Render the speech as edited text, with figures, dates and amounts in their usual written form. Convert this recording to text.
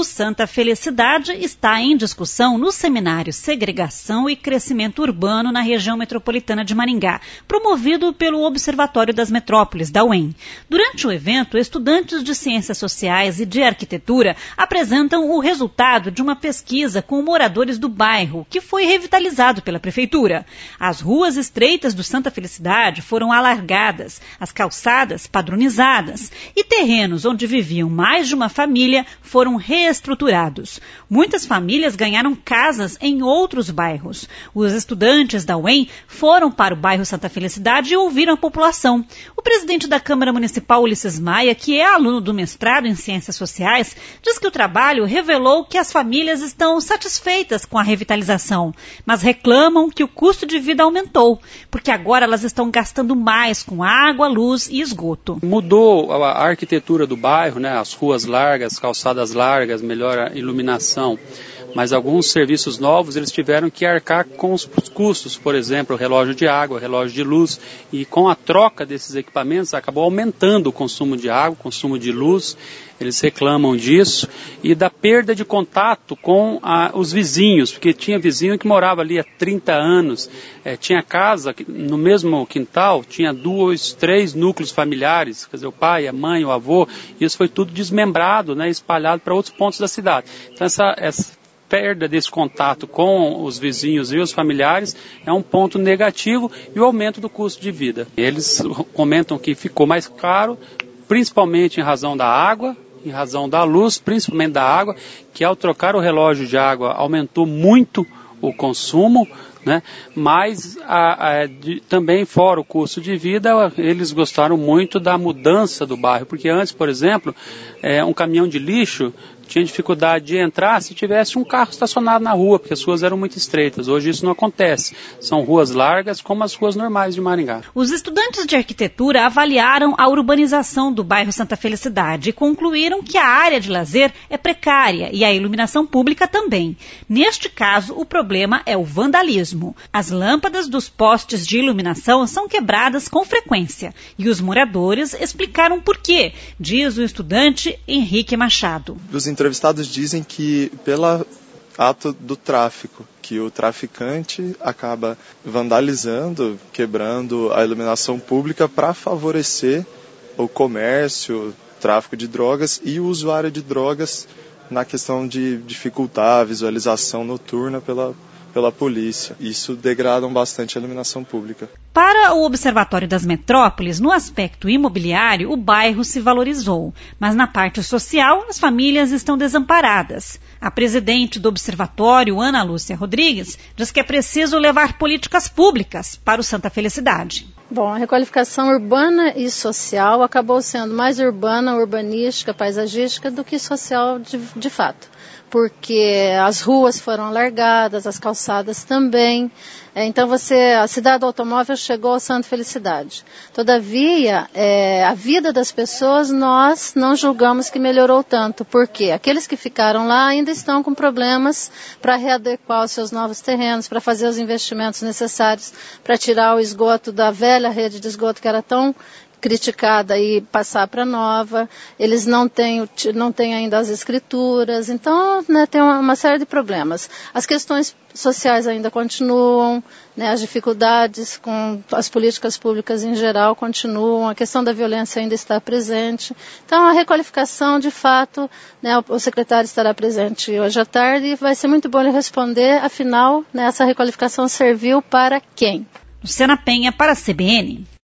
Santa Felicidade está em discussão no seminário Segregação e Crescimento Urbano na região metropolitana de Maringá, promovido pelo Observatório das Metrópoles, da UEM. Durante o evento, estudantes de Ciências Sociais e de Arquitetura apresentam o resultado de uma pesquisa com moradores do bairro, que foi revitalizado pela Prefeitura. As ruas estreitas do Santa Felicidade foram alargadas, as calçadas padronizadas e terrenos onde viviam mais de uma família foram reestruturados. Muitas famílias ganharam casas em outros bairros. Os estudantes da UEM foram para o bairro Santa Felicidade e ouviram a população. O presidente da Câmara Municipal, Ulisses Maia, que é aluno do mestrado em Ciências Sociais, diz que o trabalho revelou que as famílias estão satisfeitas com a revitalização, mas reclamam que o custo de vida aumentou, porque agora elas estão gastando mais com água, luz e esgoto. Mudou a arquitetura do bairro, né? As ruas largas, calçadas largas, melhor iluminação. Mas alguns serviços novos eles tiveram que arcar com os custos, por exemplo, relógio de água, relógio de luz, e com a troca desses equipamentos acabou aumentando o consumo de água, o consumo de luz. Eles reclamam disso e da perda de contato com os vizinhos, porque tinha vizinho que morava ali há 30 anos, tinha casa no mesmo quintal, tinha 2, 3 núcleos familiares, quer dizer, o pai, a mãe, o avô, e isso foi tudo desmembrado, né, espalhado para outros pontos da cidade. Então essa perda desse contato com os vizinhos e os familiares é um ponto negativo, e o aumento do custo de vida. Eles comentam que ficou mais caro, principalmente em razão da água, em razão da luz, principalmente da água, que ao trocar o relógio de água aumentou muito o consumo, né? Mas também fora o custo de vida, eles gostaram muito da mudança do bairro, porque antes, por exemplo, um caminhão de lixo tinha dificuldade de entrar se tivesse um carro estacionado na rua, porque as ruas eram muito estreitas. Hoje isso não acontece. São ruas largas como as ruas normais de Maringá. Os estudantes de arquitetura avaliaram a urbanização do bairro Santa Felicidade e concluíram que a área de lazer é precária e a iluminação pública também. Neste caso, o problema é o vandalismo. As lâmpadas dos postes de iluminação são quebradas com frequência e os moradores explicaram por quê, diz o estudante Henrique Machado. Os entrevistados dizem que pelo ato do tráfico, que o traficante acaba vandalizando, quebrando a iluminação pública para favorecer o comércio, o tráfico de drogas e o usuário de drogas na questão de dificultar a visualização noturna pela polícia. Isso degrada bastante a iluminação pública. Para o Observatório das Metrópoles, no aspecto imobiliário, o bairro se valorizou, mas na parte social, as famílias estão desamparadas. A presidente do Observatório, Ana Lúcia Rodrigues, diz que é preciso levar políticas públicas para o Santa Felicidade. Bom, a requalificação urbana e social acabou sendo mais urbana, urbanística, paisagística do que social de fato, porque as ruas foram alargadas, as calçadas também. Então a cidade do automóvel chegou ao Santa Felicidade. Todavia, a vida das pessoas nós não julgamos que melhorou tanto, porque aqueles que ficaram lá ainda estão com problemas para readequar os seus novos terrenos, para fazer os investimentos necessários, para tirar o esgoto da velha rede de esgoto que era tão criticada e passar para nova. Eles não têm ainda as escrituras, então, né, tem uma série de problemas. As questões sociais ainda continuam, né, as dificuldades com as políticas públicas em geral continuam, a questão da violência ainda está presente. Então, a requalificação, de fato, né, o secretário estará presente hoje à tarde e vai ser muito bom ele responder, afinal, né, essa requalificação serviu para quem? Luciana Penha, para a CBN.